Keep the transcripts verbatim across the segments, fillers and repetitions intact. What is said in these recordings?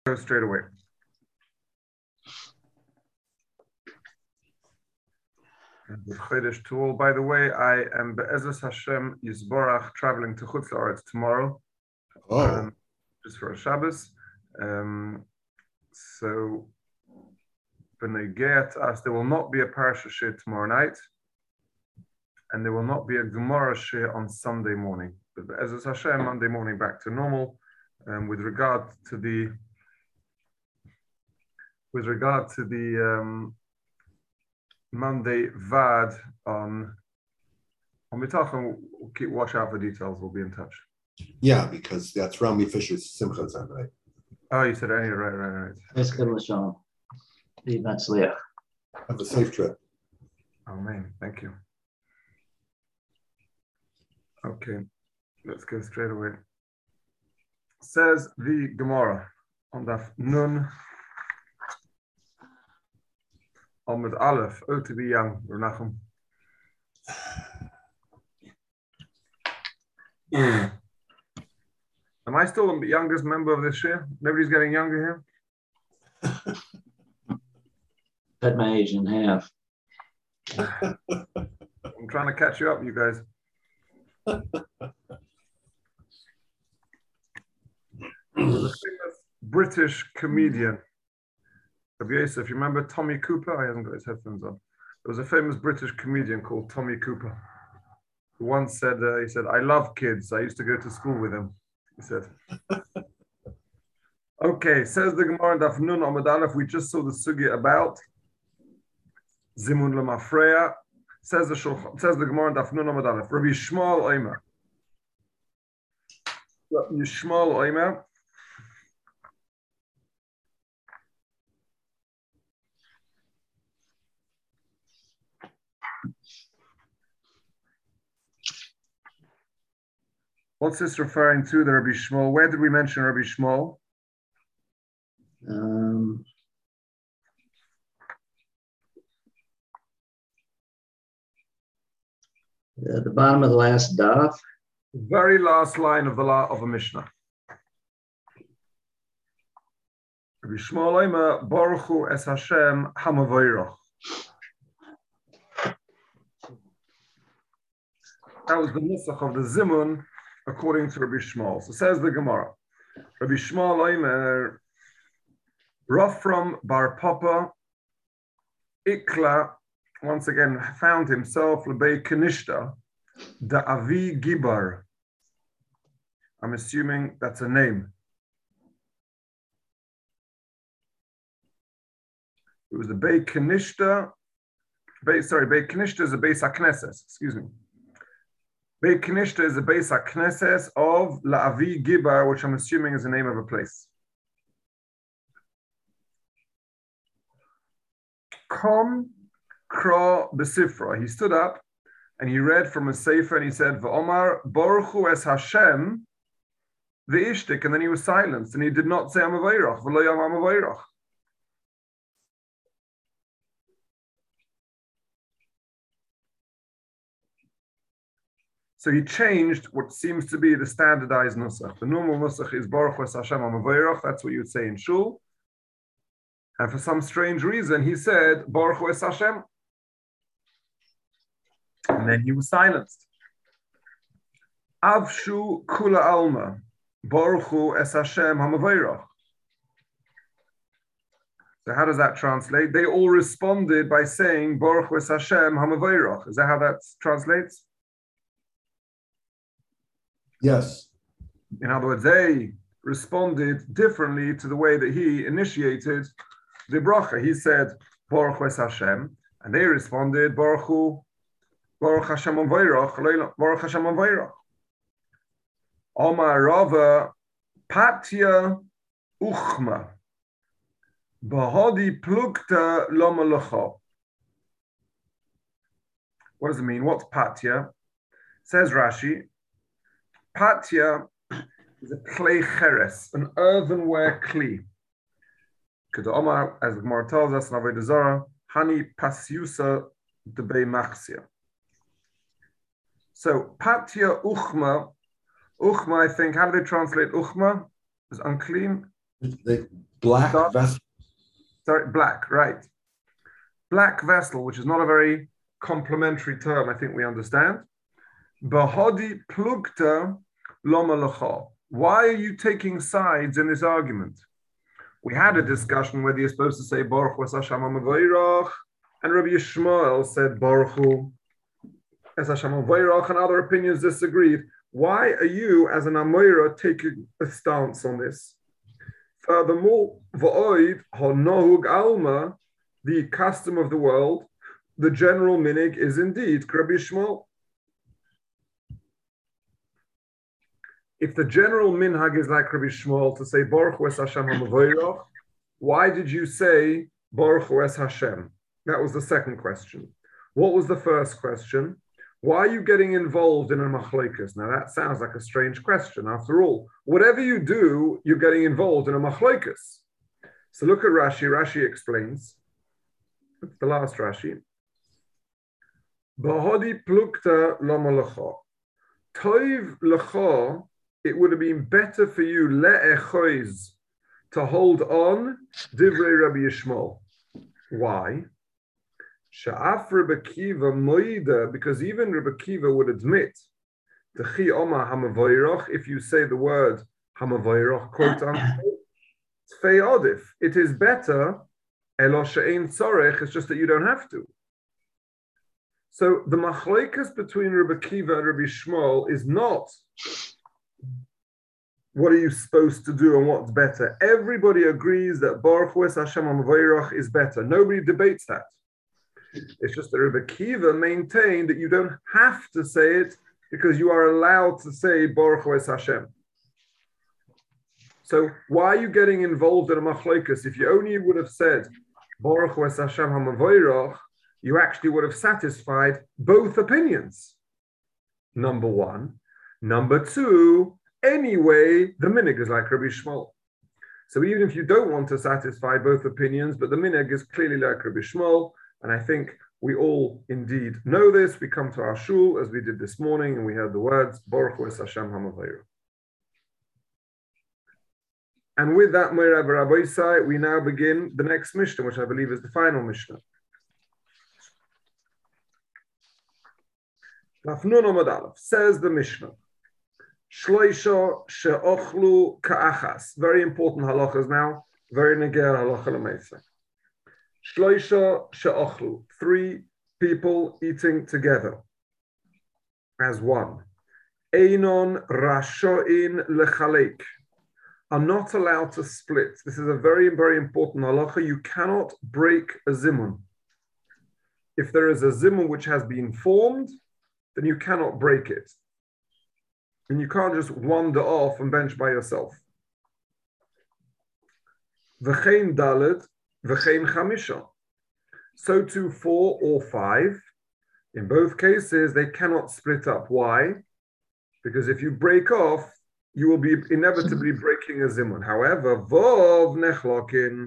Go straight away. To all, by the way, I am Be'ezus Hashem Yisborach traveling to Chutz La'aretz tomorrow. Oh, um, just for a Shabbos. Um, so, B'negei us, there will not be a Parasha Shir tomorrow night, and there will not be a Gemara Shir on Sunday morning. But Be'ezus Hashem, Monday morning back to normal. Um, with regard to the with regard to the um, Monday Vad on on Mitachon, we'll keep watch out for details. We'll be in touch. yeah, because that's Rami Fisher's Simcha time, right? Oh, you said any right, right, right. Let's go to Shalom. Leave Matzliach. Have a safe trip. Amen. Thank you. Okay, let's go straight away. Says the Gemara on Daf Nun Amud Aleph. Oh, to be young, Renachem. Mm. Am I still the youngest member of this year? Nobody's getting younger here? Cut my age in half. I'm trying to catch you up, you guys. There was a famous British comedian, Rabbi Yosef. You remember Tommy Cooper? He hasn't got his headphones on. There was a famous British comedian called Tommy Cooper, who once said, uh, he said, "I love kids. I used to go to school with them." He said. Okay, says the Gemara Daf Nun Amud Aleph. We just saw the sugya about Zimun Lemafreya. Says the Shulchan, says the Gemara Daf Nun Amud Aleph. Rabbi Yishmael Omer. Rabbi Yishmael Omer. What's this referring to, the Rabbi Shmuel? Where did we mention Rabbi Shmuel? Um, at the bottom of the last daf. The very last line of the la of a Mishnah. Rabbi Shmuel Omer, Baruch Hu es Hashem Hamavoyrach. That was the nusach of the Zimun, according to Rabbi Shmuel. So says the Gemara. Rabbi Shmuel Omer, Rafram Bar Papa, Ikla, once again found himself Lebei Kenishta, Da Avi Gibar. I'm assuming that's a name. It was the Bei Kenishta, Bei, sorry, Bei Kenishta is a Beis HaKnesses, excuse me. Bei Kenishta is a Beis HaKnesses of La'avi Gibar, which I'm assuming is the name of a place. Kom Kra Besifra. He stood up and he read from a sefer and he said, V'omar Baruch Hu es Hashem v'ishtik, and then he was silenced and he did not say Amavayrach, v'lo yam Amavayrach. So he changed what seems to be the standardized nusach. The normal nusach is Baruch Hu es Hashem Amavayrach. That's what you would say in shul. And for some strange reason, he said, Baruch Hu es Hashem. And then he was silenced. Avshu kula alma, Baruch Hu es Hashem hamavayrach. So how does that translate? They all responded by saying, Baruch Hu es Hashem hamavayrach. Is that how that translates? Yes. In other words, they responded differently to the way that he initiated the bracha. He said, Baruch Hu es Hashem, and they responded, Baruch Hu, Baruch Hashem Avayrach, Baruch Hashem Avayrach. Omar Rava, Patya Uchma, Bahadi Plukta Lomalacha. What does it mean? What's Patya? Says Rashi, Patya is a clay cheres, an earthenware kli. Because Omar, as the Gemara tells us in Avodah Zarah, Hani Pasyusa Debei Machsia. So Patya Uchma, Uchma, I think, how do they translate Uchma? Is unclean? They, Black Dark- vessel. Sorry, black, right. Black vessel, which is not a very complimentary term, I think we understand. Bahadi plugta loma lecha. Why are you taking sides in this argument? We had a discussion whether you're supposed to say Baruch Hu es Hashem HaMavorach, and Rabbi Yishmael said Baruch Hu es Hashem HaMavorach, and other opinions disagreed. Why are you, as an Amoira, taking a stance on this? Furthermore, v'oid ha'nohug alma, the custom of the world, the general minig is indeed Rabbi Yishmael. If the general minhag is like Rabbi Shmuel to say Baruch Hu es Hashem HaMavorach, why did you say Baruch Hu es Hashem? That was the second question. What was the first question? Why are you getting involved in a machlokes? Now that sounds like a strange question. After all, whatever you do, you're getting involved in a machlokes. So look at Rashi. Rashi explains. It's the last Rashi. Bahodi plukta lama lecha. Toiv lecha. It would have been better for you le'echoiz to hold on divrei Rabbi Yishmael. Why? Sha'af Rabbi Kiva moida, because even Rabbi Kiva would admit the chi oma hamavoyrach, if you say the word hamavoyrach, quote unquote, it's fe'odif. It is better elo she'ein tzorech. It's just that you don't have to. So the machlokes between Rabbi Kiva and Rabbi Shmuel is not what are you supposed to do and what's better. Everybody agrees that Baruch Hu es Hashem HaMavorach is better. Nobody debates that. It's just that Rabbi Kiva maintained that you don't have to say it because you are allowed to say Baruch Hu es Hashem. So why are you getting involved in a machlokes? If you only would have said Baruch Hu es Hashem HaMavorach, you actually would have satisfied both opinions. Number one. Number two, anyway, the minig is like Rabbi Shmuel. So even if you don't want to satisfy both opinions, but the minig is clearly like Rabbi Shmuel, and I think we all indeed know this. We come to our shul as we did this morning, and we heard the words Baruch Hu es Hashem HaMavorach. And with that, Moira Rabbi Isai, we now begin the next Mishnah, which I believe is the final Mishnah. Lafnun Amud Aleph, says the Mishnah. Shloisha she'ochlu ka'achas. Very important halachas now. Very neger halacha l'meisa. Shloisha she'ochlu. Three people eating together as one. Einon rasho'in lechalek. Are not allowed to split. This is a very, very important halacha. You cannot break a zimun. If there is a zimun which has been formed, then you cannot break it. And you can't just wander off and bench by yourself. V'chein dalet, v'chein chamisha. So too four or five. In both cases, they cannot split up. Why? Because if you break off, you will be inevitably breaking a zimun. However, vov nechlokin.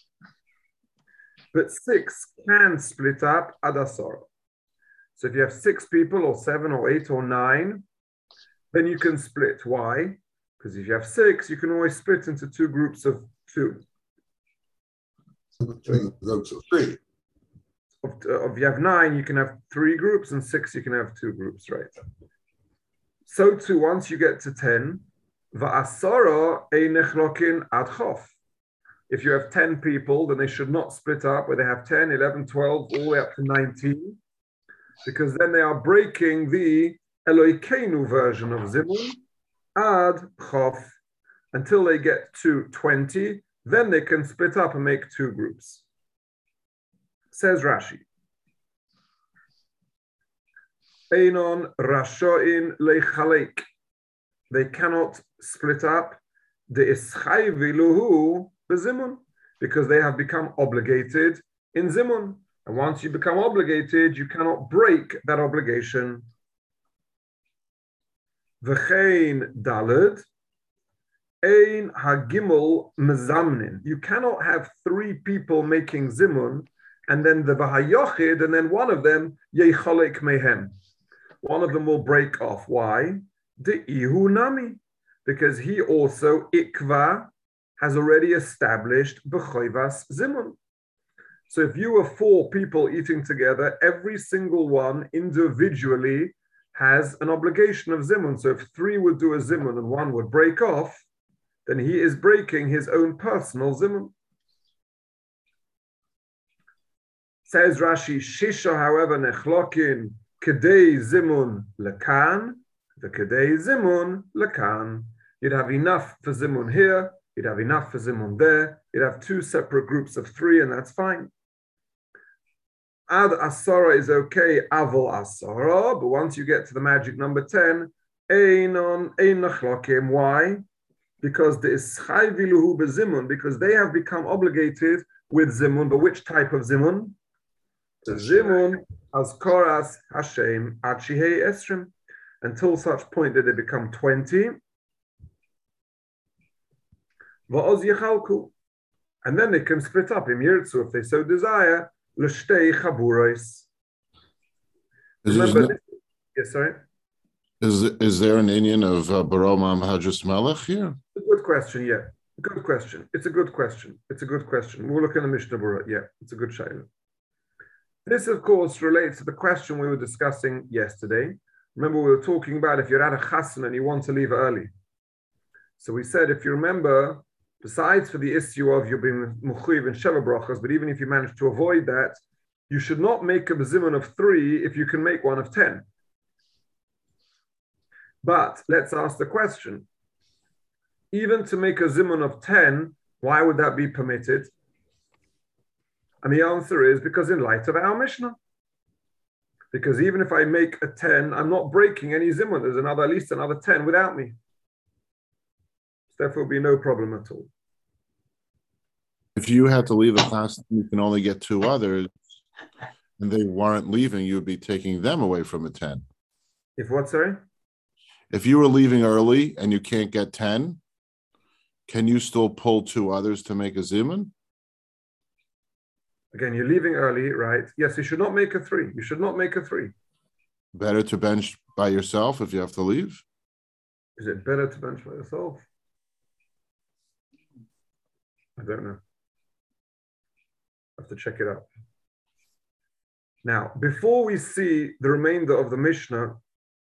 But six can split up adasor. So if you have six people or seven or eight or nine, then you can split. Why? Because if you have six, you can always split into two groups of two. Two groups of three. If, uh, if you have nine, you can have three groups, and six, you can have two groups, right? So too, once you get to ten, va'asara einechlokin ad chof. If you have ten people, then they should not split up where they have ten, eleven, twelve, all the way up to nineteen, because then they are breaking the Eloikeinu version of Zimun ad chof until they get to twenty. Then they can split up and make two groups. Says Rashi. Einon rashoin lechalek. They cannot split up the ischayviluhu bezimun because they have become obligated in zimun. And once you become obligated, you cannot break that obligation. V'chein daled, ein hagimel mezamnin. You cannot have three people making zimun, and then the v'hayochid, and then one of them yecholek mehem. One of them will break off. Why? The ihu nami, because he also ikva has already established b'choivas zimun. So if you were four people eating together, every single one individually has an obligation of zimun. So if three would do a zimun and one would break off, then he is breaking his own personal zimun. Says Rashi, Shisha, however, nechlokin kedei zimun lekan, the kedei zimun lekan. You'd have enough for zimun here, you'd have enough for zimun there, you'd have two separate groups of three, and that's fine. Ad asara is okay, avol asara, but once you get to the magic number ten, einon ein nechlokim. Why? Because the ischai viluhu bezimun, because they have become obligated with zimun. But which type of zimun? The zimun as koras Hashem ad shihei esrim, until such point that they become twenty. Va'oz yechalku, and then they can split up in yirtzu if they so desire. L'shtei chaburos. Remember, this, yes, sorry. Is is there an Indian of uh, Baromam Hajjus Melech here? A good question, yeah. Good question. It's a good question. It's a good question. We'll look in the Mishnah Berurah. Yeah, it's a good shayla. This, of course, relates to the question we were discussing yesterday. Remember, we were talking about if you're at a chassan and you want to leave early. So we said, if you remember, besides for the issue of you being mechuyev and sheva brachas, but even if you manage to avoid that, you should not make a bezimun of three if you can make one of ten. But let's ask the question, even to make a zimun of ten, why would that be permitted? And the answer is because in light of our Mishnah. Because even if I make a ten, I'm not breaking any zimun. There's another, at least another ten without me. So therefore, will be no problem at all. If you had to leave a class, you can only get two others, and they weren't leaving, you would be taking them away from a ten. If what, sorry? If you were leaving early and you can't get ten, can you still pull two others to make a zimun? Again, you're leaving early, right? Yes, you should not make a three. You should not make a three. Better to bench by yourself if you have to leave? Is it better to bench by yourself? I don't know. I have to check it out. Now, before we see the remainder of the Mishnah,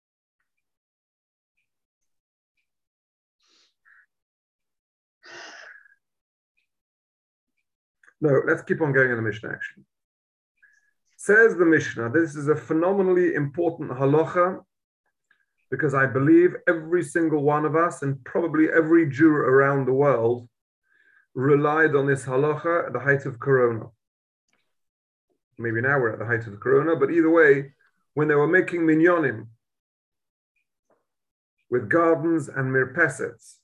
no, let's keep on going in the Mishnah, actually. Says the Mishnah, this is a phenomenally important halacha, because I believe every single one of us, and probably every Jew around the world, relied on this halacha at the height of Corona. Maybe now we're at the height of Corona, but either way, when they were making minyanim with gardens and mirpesets.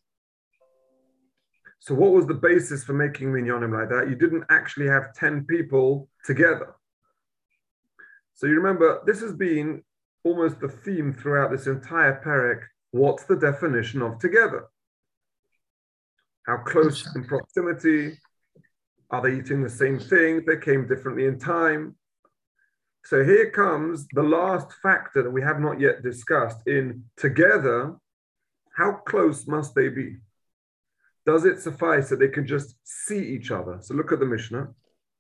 So what was the basis for making minyanim like that? You didn't actually have ten people together. So you remember, this has been almost the theme throughout this entire perek. What's the definition of together? How close in proximity? Are they eating the same thing? They came differently in time. So here comes the last factor that we have not yet discussed in together. How close must they be? Does it suffice that they can just see each other? So look at the Mishnah.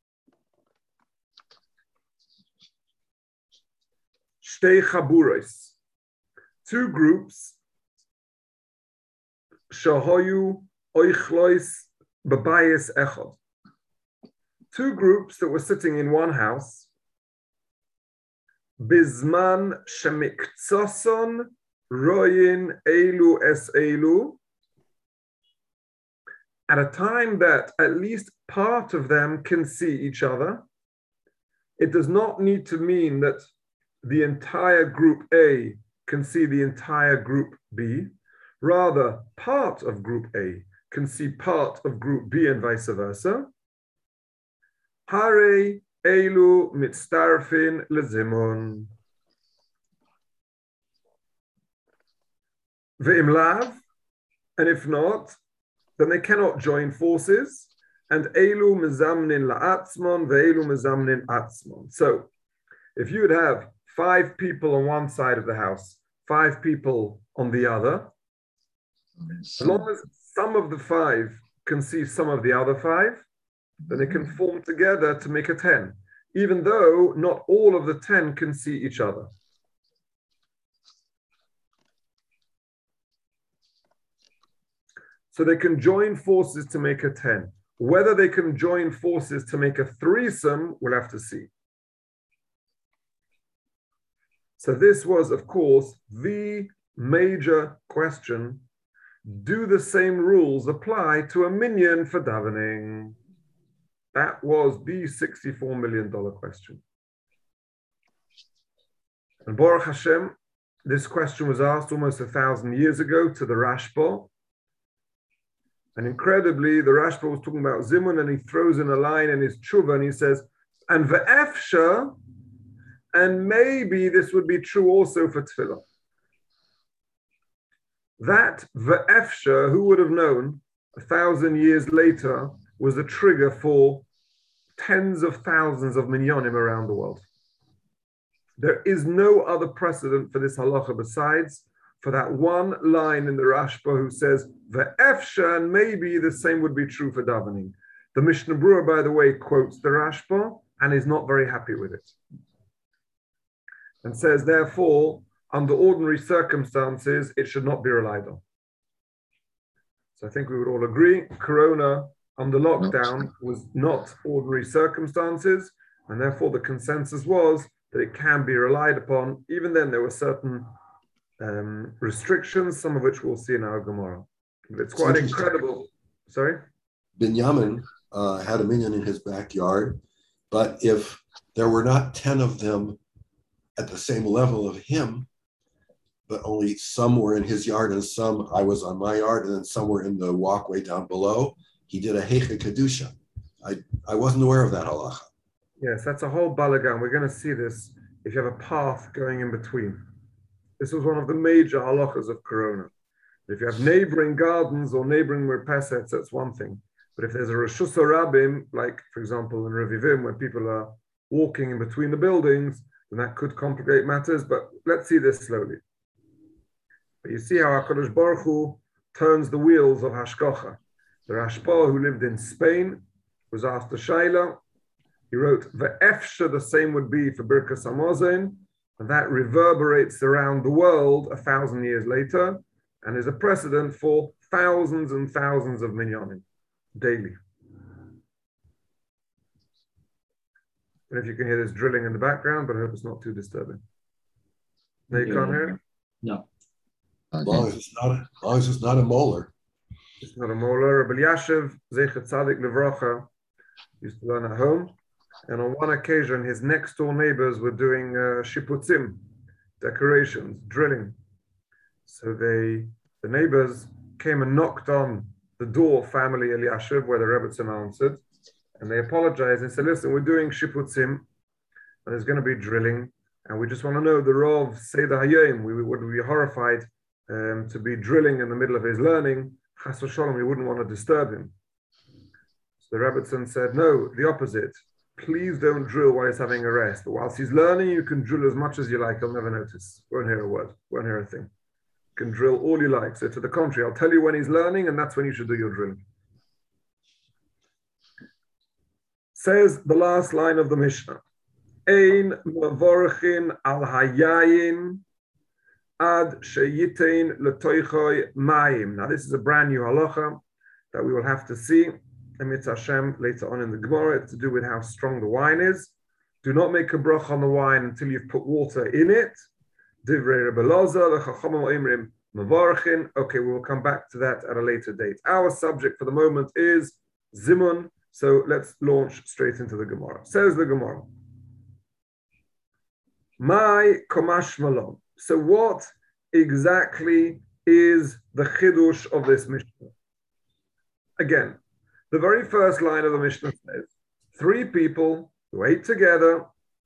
Shtei chaburos, two groups. Shahoyu oichlois babayis echad. Two groups that were sitting in one house. Bizman shemiktsoson royin elu es elu. At a time that at least part of them can see each other. It does not need to mean that the entire group A can see the entire group B. Rather, part of group A can see part of group B and vice versa. Hare elu mitztarfin lezimun. Ve'im lav, and if not, then they cannot join forces. And elu mezamnin la'atzmon, ve'elu mezamnin atzmon. So, if you would have five people on one side of the house, five people on the other, as long as some of the five can see some of the other five, then they can form together to make a ten, even though not all of the ten can see each other. So they can join forces to make a ten. Whether they can join forces to make a threesome, we'll have to see. So this was, of course, the major question. Do the same rules apply to a minyan for davening? That was the sixty-four million dollars question. And Baruch Hashem, this question was asked almost a thousand years ago to the Rashba. And incredibly, the Rashba was talking about Zimun, and he throws in a line in his tshuva, and he says, and ve'efsha, and maybe this would be true also for tefillah. That ve'efsha, who would have known a thousand years later, was a trigger for tens of thousands of minyanim around the world. There is no other precedent for this halacha besides for that one line in the Rashba who says, ve'efsha, and maybe the same would be true for davening. The Mishnah Berurah, by the way, quotes the Rashba and is not very happy with it. And says, therefore, under ordinary circumstances, it should not be relied on. So I think we would all agree, Corona under lockdown was not ordinary circumstances, and therefore the consensus was that it can be relied upon. Even then, there were certain um, restrictions, some of which we'll see in our Gemara. But it's quite incredible. Sorry? Binyamin uh, had a minyan in his backyard, but if there were not ten of them at the same level of him, but only some were in his yard and some I was on my yard, and then some were in the walkway down below, he did a Heicha Kedusha. I, I wasn't aware of that halacha. Yes, that's a whole balagan. We're going to see this if you have a path going in between. This was one of the major halachas of Corona. If you have neighboring gardens or neighboring merpesets, that's one thing. But if there's a Reshus HaRabim, like, for example, in Revivim, where people are walking in between the buildings, then that could complicate matters. But let's see this slowly. But you see how HaKadosh Baruch Hu turns the wheels of Hashkocha. The Rashba, who lived in Spain, was asked a Shaila. He wrote, Ve'efsha, the same would be for Birkas Hamazon, and that reverberates around the world a thousand years later, and is a precedent for thousands and thousands of minyanim daily. I don't know if you can hear this drilling in the background, but I hope it's not too disturbing. No, you can't hear it? No. As long as it's not, as long as it's not a molar. It's not a molar. Rabbi Yashiv, Zeichet Tzadik Levracha, used to learn at home. And on one occasion, his next door neighbors were doing uh, shiputzim, decorations, drilling. So they, the neighbors came and knocked on the door, family Eliashiv, where the Rebbetzin answered. And they apologized and said, listen, we're doing shiputzim, and there's going to be drilling. And we just want to know the Rav Seder Hayom. We would be horrified um, to be drilling in the middle of his learning. Chas v'sholom, we wouldn't want to disturb him. So the Rebbetzin said, no, the opposite. Please don't drill while he's having a rest. But whilst he's learning, you can drill as much as you like. He'll never notice. Won't hear a word. Won't hear a thing. You can drill all you like. So to the contrary, I'll tell you when he's learning, and that's when you should do your drilling. Says the last line of the Mishnah. Ein mavorchin al hayayin ad sheyitain letoichoi mayim. Now this is a brand new halacha that we will have to see. Emitz Hashem later on in the Gemara. It's to do with how strong the wine is. Do not make a bracha on the wine until you've put water in it. Divrei Rebbe Elazar, the Chachamim Oimrim mavorchin. Okay, we will come back to that at a later date. Our subject for the moment is Zimun. So let's launch straight into the Gemara. Says the Gemara. My Komash Malon. So what exactly is the Chidush of this Mishnah? Again, the very first line of the Mishnah says, three people who ate together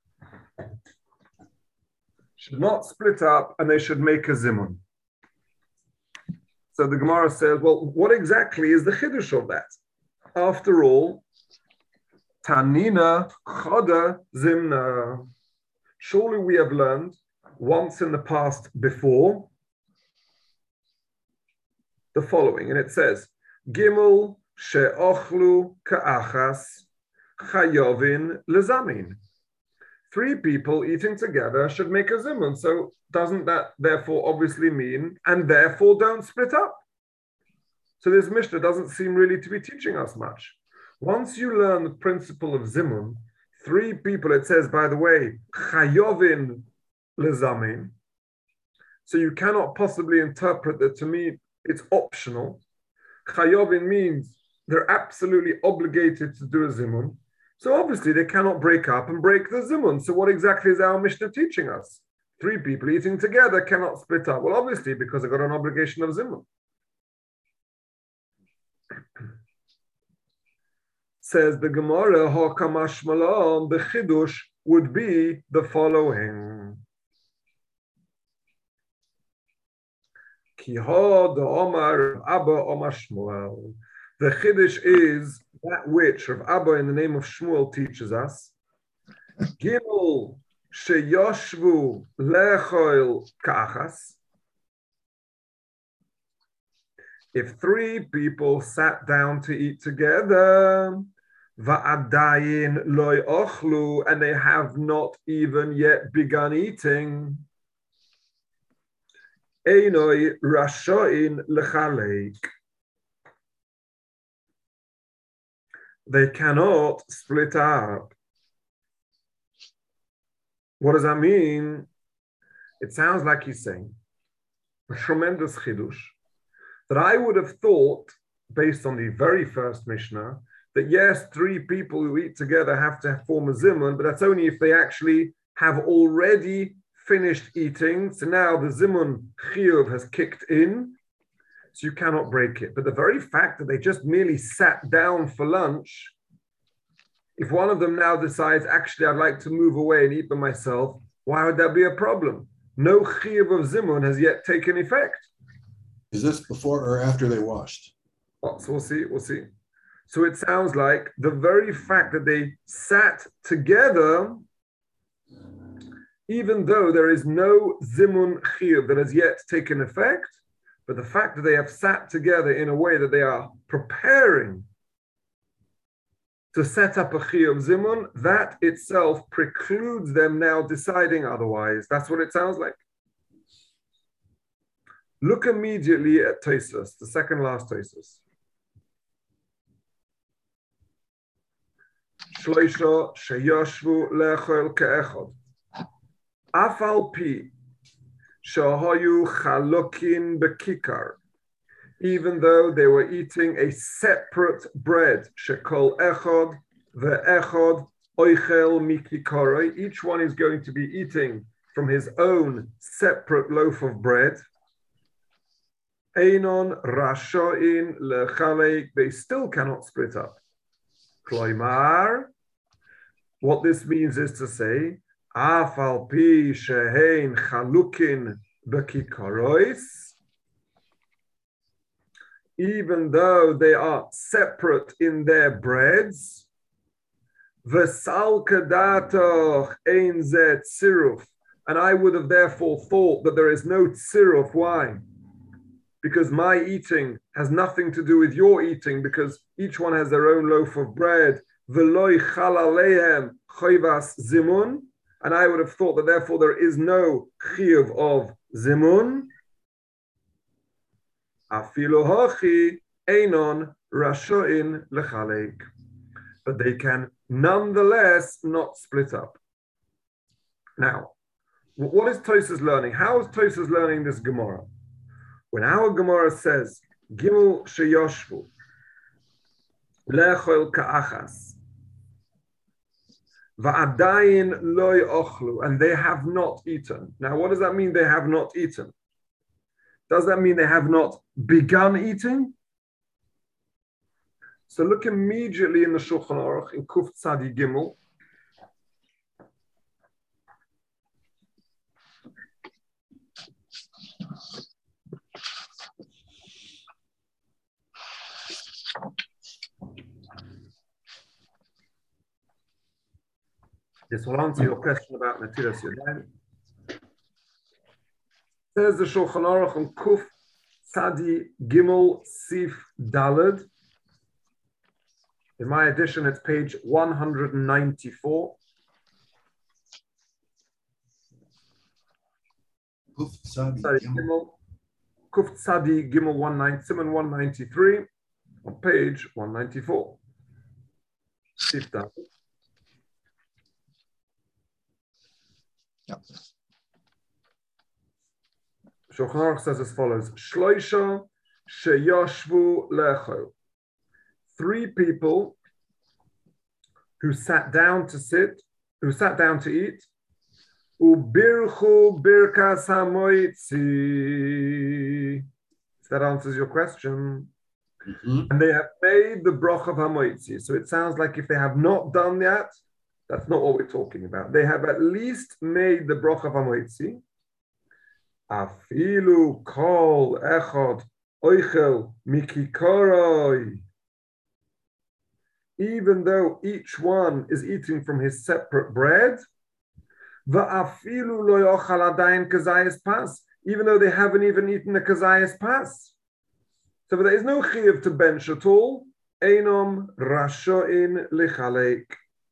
should not split up and they should make a Zimun. So the Gemara says, well, what exactly is the Chidush of that? After all, Tanina Choda Zimna. Surely we have learned once in the past before the following, and it says, Gimel she'ochlu ka'achas chayovin lezamin. Three people eating together should make a zimun. So doesn't that therefore obviously mean, and therefore don't split up? So this Mishnah doesn't seem really to be teaching us much. Once you learn the principle of zimun, three people, it says, by the way, chayovin lezamin. So you cannot possibly interpret that to me it's optional. Chayovin means they're absolutely obligated to do a zimun. So obviously they cannot break up and break the zimun. So what exactly is our Mishnah teaching us? Three people eating together cannot split up. Well, obviously because they've got an obligation of zimun. Says the Gemara, Hakamash Malam, the Chidush would be the following. Kiha the Omar Abba Omar Shmuel. The Chiddush is that which Rav Abba in the name of Shmuel teaches us. Gimel sheyoshvu lechoil kachas. If three people sat down to eat together, va'adayin loy ochlu, and they have not even yet begun eating, einoi rashoin lechalek. They cannot split up. What does that mean? It sounds like he's saying a tremendous chidush that I would have thought, based on the very first Mishnah, that yes, three people who eat together have to form a zimun, but that's only if they actually have already finished eating. So now the zimun chiyuv has kicked in, so you cannot break it. But the very fact that they just merely sat down for lunch, if one of them now decides, actually, I'd like to move away and eat by myself, why would that be a problem? No chiyuv of zimun has yet taken effect. Is this before or after they washed? Oh, so we'll see, we'll see. So it sounds like the very fact that they sat together, even though there is no zimun chiyuv that has yet taken effect, but the fact that they have sat together in a way that they are preparing to set up a chiyuv zimun, that itself precludes them now deciding otherwise. That's what it sounds like. Look immediately at Tosfos, the second last Tosfos. Shloisha sheyoshvu lechol ke'echad. Afal pi shahayu chalokin bekikar. Even though they were eating a separate bread, shekol echad ve'echad oichel mikikare. Each one is going to be eating from his own separate loaf of bread. Einon rashoin lechalek, they still cannot split up. Kloimar, what this means is to say, afal pi shehein chalukin bekikarois, even though they are separate in their breads, v'sal kadatoch ein zeh tziruf, and I would have therefore thought that there is no tziruf. Why? Because my eating has nothing to do with your eating, because each one has their own loaf of bread. V'loi chal aleihem choivas zimun, and I would have thought that therefore there is no chiyuv of zimun. Afilu hachi einon rashoin lechalek, but they can nonetheless not split up. Now, what is Tosfos learning? How is Tosfos learning this Gemara? When our Gemara says, Gimel sheyoshvu, lechol ka'achas, va'adayin loy ochlu, and they have not eaten. Now, what does that mean, they have not eaten? Does that mean they have not begun eating? So look immediately in the Shulchan Aruch, in Kuf Tzadi Gimel. This will answer your question about Netilas Yadayim. Says the Shulchan Aruch on Kuf Tzadi Gimel Sif Daled. In my edition, it's page one hundred ninety-four. Kuf Tzadi Gimel. Kuf Tzadi Gimel one ninety, Simon one ninety-three, on page one ninety-four. Siftah. Yep. Shulchan Aruch says as follows: Shloisha sheyoshvu lechol. Three people who sat down to sit, who sat down to eat. Ubirchu birkas hamoitzi. That answers your question. Mm-hmm. And they have made the broch of hamoitzi. So it sounds like if they have not done that, that's not what we're talking about. They have at least made the broch of hamoitzi. Afilu kol echad oichel mikikoroi. Even though each one is eating from his separate bread, va'afilu lo yochal adayin kazayis pas. Even though they haven't even eaten the kazayis pas. So there is no chiyuv to bench at all. Einom rashoin lichalek.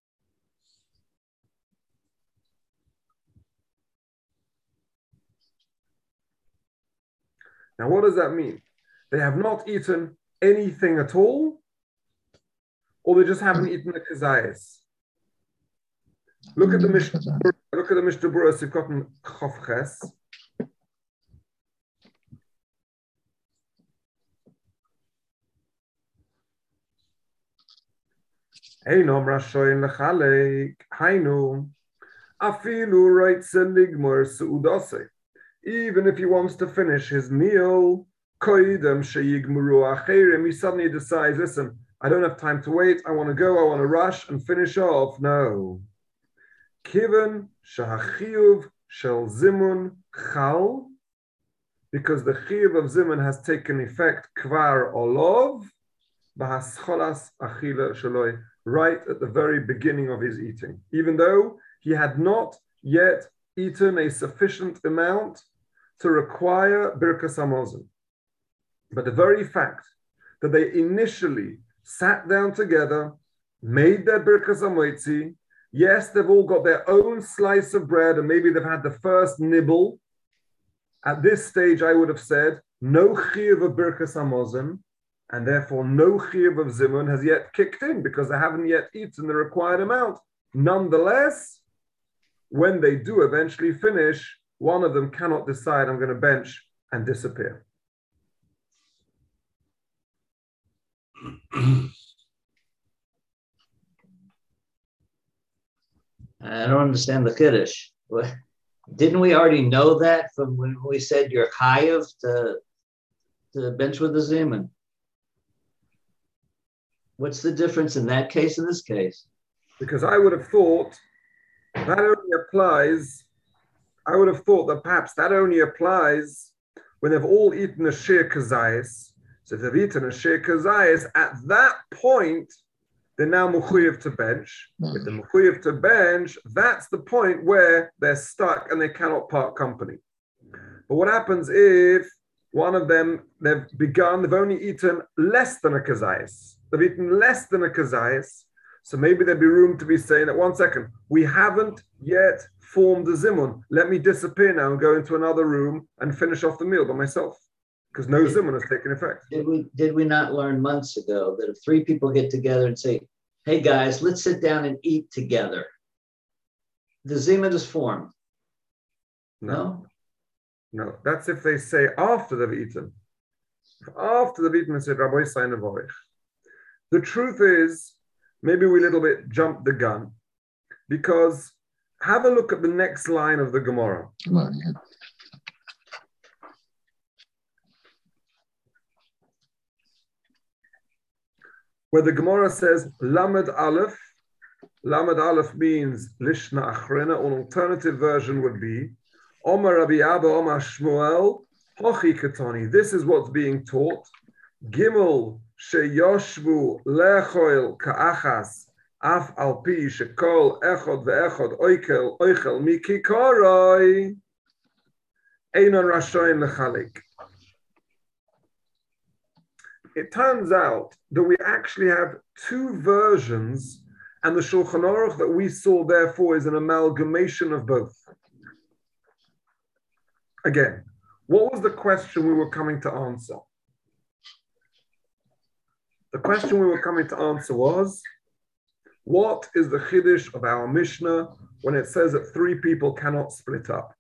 Now, what does that mean? They have not eaten anything at all, or they just haven't eaten the kazayis. Look at the Mishnah. Look at the Mishnah Berurah Sivkot Chof Ches. Einom rashoin lechalek hainu afilu reitze ligmor seudase. Even if he wants to finish his meal, koidem sheyigmuru acherim, he suddenly decides, listen, I don't have time to wait. I want to go. I want to rush and finish off. No. Kiven shahachiyuv shel zimun chal, because the chiyuv of zimun has taken effect kvar olov bahascholas achila shaloi, right at the very beginning of his eating, even though he had not yet eaten a sufficient amount to require birkas hamazon. But the very fact that they initially sat down together, made their birkas hamoitzi, yes, they've all got their own slice of bread, and maybe they've had the first nibble. At this stage, I would have said, no chiyuv of birkas hamazon, and therefore no chiyuv of zimun has yet kicked in, because they haven't yet eaten the required amount. Nonetheless, when they do eventually finish, one of them cannot decide, I'm going to bench and disappear. I don't understand the Kiddush. Didn't we already know that from when we said you're chayav to, to bench with the zimun? What's the difference in that case and this case? Because I would have thought that only applies, I would have thought that perhaps that only applies when they've all eaten a shir kazayis. So if they've eaten a shir kazayis, at that point, they're now mechuyev to bench. With the mechuyev to bench, that's the point where they're stuck and they cannot part company. But what happens if one of them, they've begun, they've only eaten less than a kazayis. They've eaten less than a kazayis. So maybe there'd be room to be saying that, one second, we haven't yet formed the zimun. Let me disappear now and go into another room and finish off the meal by myself, because no did, zimun has taken effect. Did we, did we not learn months ago that if three people get together and say, hey guys, let's sit down and eat together, the zimun is formed? No? No, that's if they say after they've eaten. After they've eaten, they say, Rabbi Sayin Avorich. The truth is, maybe we a little bit jumped the gun, because have a look at the next line of the Gemara. Come on, yeah. Where the Gemara says, Lamed Aleph. Lamed Aleph means Lishna Achrena. An alternative version would be, Omar Rabbi Abba, Omar Shmuel, Hochi Katani. This is what's being taught. Gimel sheyoshvu lechoil ka'achas af al pi shekol echod ve'echod oikel oichel mikikoroi einon rashoin lechalik. It turns out that we actually have two versions, and the Shulchan Aruch that we saw, therefore, is an amalgamation of both. Again, what was the question we were coming to answer? The question we were coming to answer was, what is the chiddush of our Mishnah when it says that three people cannot split up?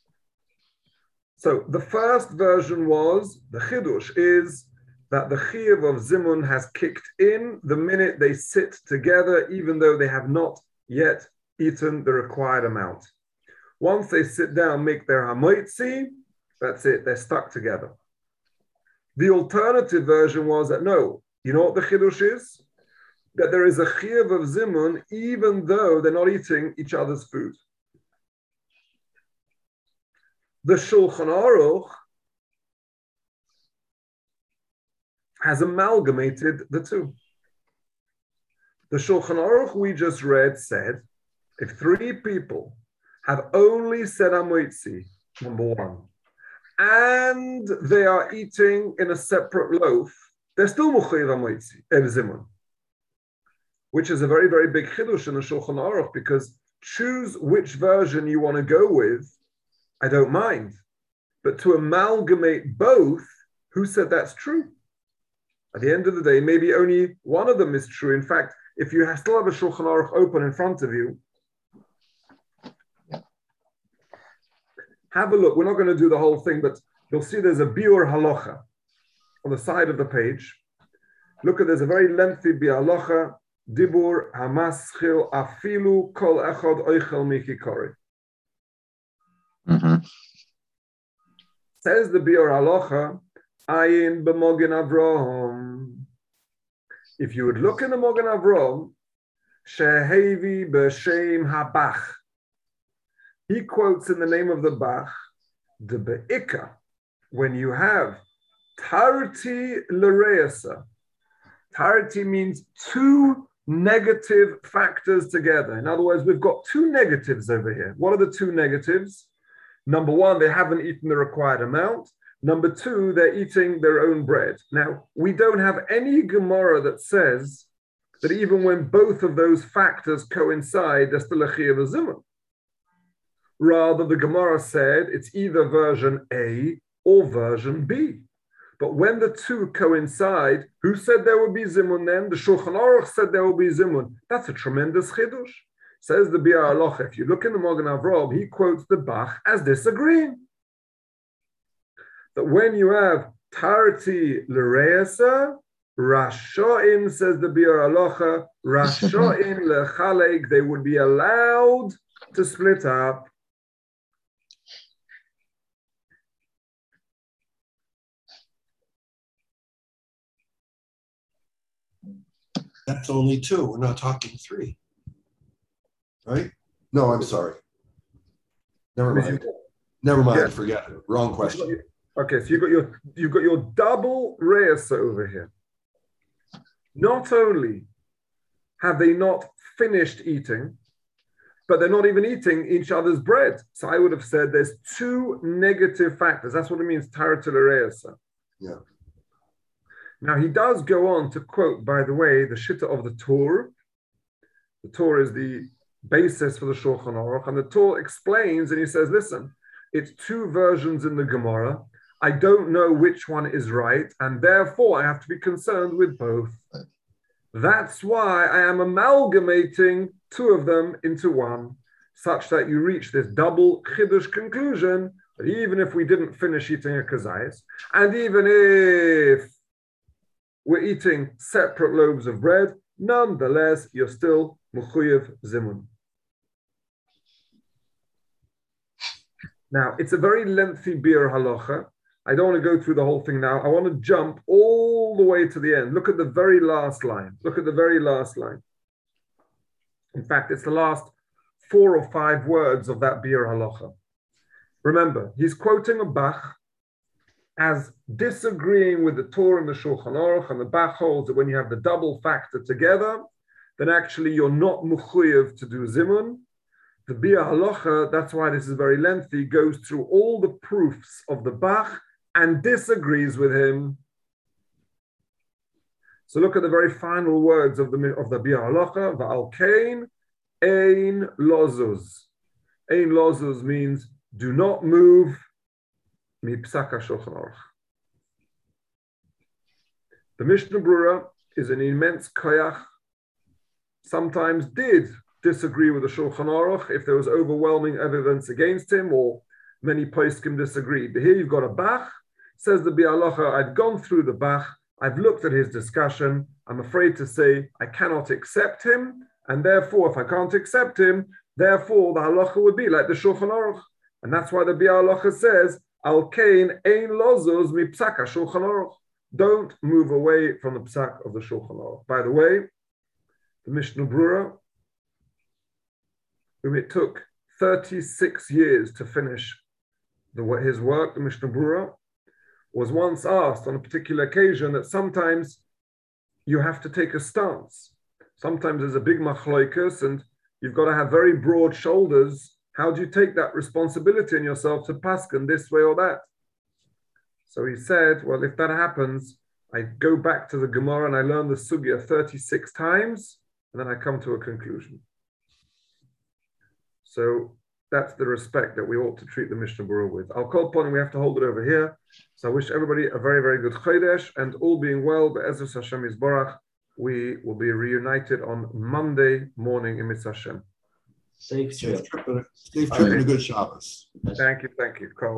So the first version was, the chiddush is that the chiyuv of zimun has kicked in the minute they sit together, even though they have not yet eaten the required amount. Once they sit down, make their hamoitzi, that's it, they're stuck together. The alternative version was that no, you know what the chiddush is? That there is a chiyuv of zimun even though they're not eating each other's food. The Shulchan Aruch has amalgamated the two. The Shulchan Aruch we just read said, if three people have only said hamoitzi, number one, and they are eating in a separate loaf, they're still muchayiv hamoitzi, ev zimun, which is a very, very big chiddush in the Shulchan Aruch, because choose which version you want to go with, I don't mind. But to amalgamate both, who said that's true? At the end of the day, maybe only one of them is true. In fact, if you still have a Shulchan Aruch open in front of you, have a look. We're not going to do the whole thing, but you'll see there's a biur halacha on the side of the page. Look at, there's a very lengthy biur halacha, dibur hamaschil afilu kol echad oichel mikikori. Mm-hmm. Says the biur halacha, ayin b'mogen Avraham. If you would look in the Mogen Avraham, shehevi b'shem habach. He quotes in the name of the Bach, the Be'ika, when you have Tarti L'Reasa. Tarti means two negative factors together. In other words, we've got two negatives over here. What are the two negatives? Number one, they haven't eaten the required amount. Number two, they're eating their own bread. Now, we don't have any Gemara that says that even when both of those factors coincide, there's still a chiyuv zimun. Rather, the Gemara said it's either version A or version B. But when the two coincide, who said there would be zimun then? The Shulchan Aruch said there will be zimun. That's a tremendous chiddush. Says the biur halacha, if you look in the Mogen Avraham, he quotes the Bach as disagreeing. That when you have Tarti L'Reasa, Rasho'in, says the biur halacha, Rasho'in Lechalek, they would be allowed to split up. That's only two. We're not talking three. Right? No, I'm sorry. Never mind. Never mind. Yeah. Forget it. Wrong question. Okay, so you got your you've got your double reasa over here. Not only have they not finished eating, but they're not even eating each other's bread. So I would have said there's two negative factors. That's what it means, tartil reasa. Yeah. Now, he does go on to quote, by the way, the Shitta of the Torah. The Torah is the basis for the Shulchan Aruch. And the Torah explains, and he says, listen, it's two versions in the Gemara. I don't know which one is right, and therefore I have to be concerned with both. That's why I am amalgamating two of them into one, such that you reach this double chiddush conclusion that even if we didn't finish eating a kazayas, and even if we're eating separate loaves of bread, nonetheless, you're still mechuyev zimun. Now, it's a very lengthy biur halacha. I don't want to go through the whole thing now. I want to jump all the way to the end. Look at the very last line. Look at the very last line. In fact, it's the last four or five words of that biur halacha. Remember, he's quoting a Bach as disagreeing with the Torah and the Shulchan Aruch, and the Bach holds that when you have the double factor together, then actually you're not mechuyev to do zimun. The biur halacha, that's why this is very lengthy, goes through all the proofs of the Bach and disagrees with him. So look at the very final words of the of the Biur Halacha. Va'al kain ein lozuz. Ein lozuz means do not move. Mi psak HaShulchan Aruch. The Mishnah Brura is an immense koyach. Sometimes did disagree with the Shulchan Aruch if there was overwhelming evidence against him, or many poskim disagreed. But here you've got a Bach, says the Biur Halacha, I've gone through the Bach, I've looked at his discussion, I'm afraid to say I cannot accept him, and therefore if I can't accept him, therefore the halacha would be like the Shulchan Aruch. And that's why the Biur Halacha says, Al kain ein lozuz mi psak HaShulchan Aruch. Don't move away from the psak of the Shulchan Aruch. By the way, the Mishnah Brura, whom it took thirty-six years to finish the, his work, the Mishnah Brura, was once asked on a particular occasion that sometimes you have to take a stance. Sometimes there's a big machloikus and you've got to have very broad shoulders. How do you take that responsibility on yourself to paskin this way or that? So he said, well, if that happens, I go back to the Gemara and I learn the sugya thirty-six times, and then I come to a conclusion. So that's the respect that we ought to treat the Mishnah Brura with. I'll call upon him, we have to hold it over here. So I wish everybody a very, very good Chodesh, and all being well, Be'ezus Hashem Yisborach, we will be reunited on Monday morning in Mitzvah Hashem. Safe trip. Safe trip and a good Shabbos. Thank you, thank you, Carl.